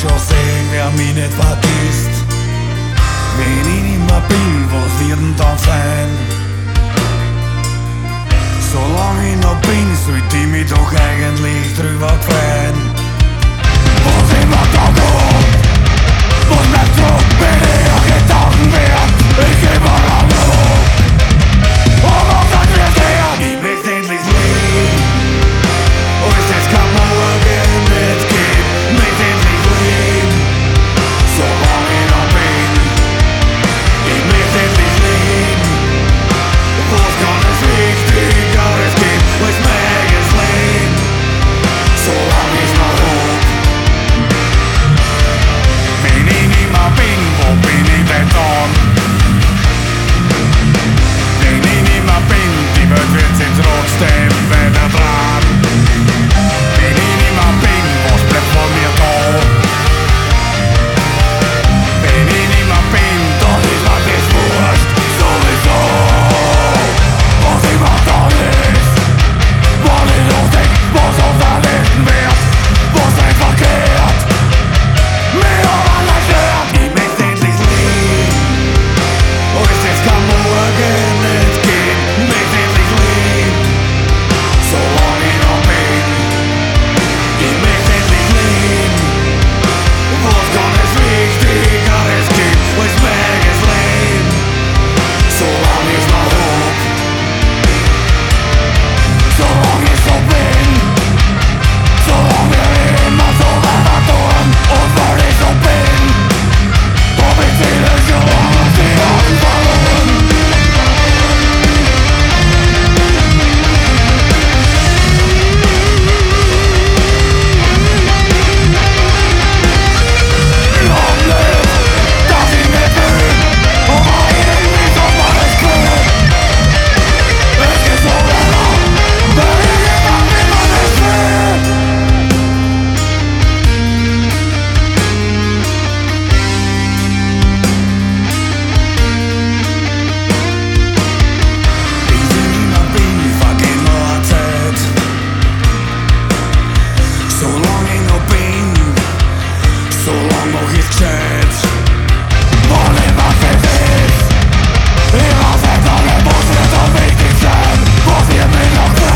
schon sehen, wer mich nicht vergisst. Wenn ich nicht mehr bin, was wird denn dann sein? Solange ich noch bin, sollte ich mich doch eigentlich drüber freuen. Was immer da kommt, was bleibt zurück, bin ich auch Gedanken wert. Ich geb mal an hoch, aber dann wird er. Ich möchte endlich leben, und es kann morgen nicht geben. Ich möchte endlich leben, solange ich noch bin. Ich möchte endlich leben, was kann es Wichtigeres geben als mein eigenes Leben, solange ich noch hab. Wenn ich nicht mehr bin, wo bin ich denn dann? Wenn ich nicht mehr bin, die Welt wird sich trotzdem weiter dran. Wenn ich nicht mehr bin, was bleibt von mir da? Wenn ich nicht mehr bin, dann ist mir das wurscht, sowieso. Was immer da ist, wann ich noch denk, was auf der Listen wird, was einfach kehrt, mir aber nicht hört. Ich möchte endlich leben, und es kann morgen nicht gehen. Ich möchte endlich leben, solange ich noch bin. Ich möchte endlich leben, was kann es Wichtigeres geben als mein eigenes Leben, solange ich noch hab. Solange ich so bin, solange wir immer so weiter tun, und weil ich so bin, hab ich viele Jahre die Augen verloren. Ich hab nicht, dass ich nicht bin, aber irgendwie so war es klar. Es geht so weiter, wenn ich jemand wie man es will. Ich will nicht mehr bin, vergeht nur Zeit. Solange ich noch bin, solange mach ich's gescheit. Wann immer es ist, ich weiß nicht alle, was wird so wichtig sein, was wird mich noch